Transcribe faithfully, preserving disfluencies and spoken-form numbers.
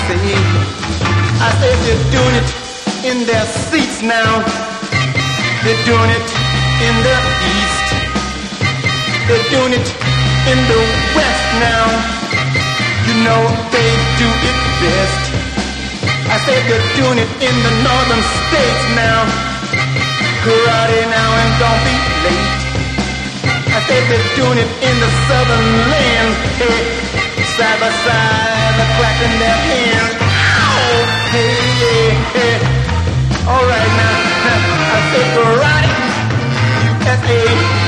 say. I said they're doing it in their seats now. They're doing it in the east. They're doing it in the west now. You know they do it best. I said they're doing it in the northern states now. Karate now and don't be late. I said they're doing it in the southern land. Hey, side by side, they're clapping their hands. Ow! Hey, yeah, hey. All right now, I said karate, U S A.